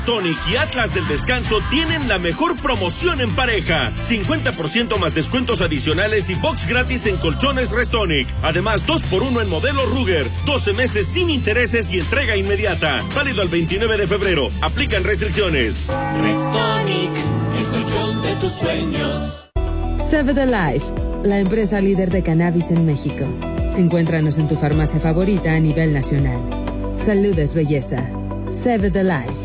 Tonic y Atlas del Descanso tienen la mejor promoción en pareja. 50% más descuentos adicionales y box gratis en colchones Restonic. Además, 2x1 en modelo Ruger. 12 meses sin intereses y entrega inmediata. Válido al 29 de febrero. Aplican restricciones. Restonic, el colchón de tus sueños. Save the Life, la empresa líder de cannabis en México. Encuéntranos en tu farmacia favorita a nivel nacional. Salud es belleza. Save the Life.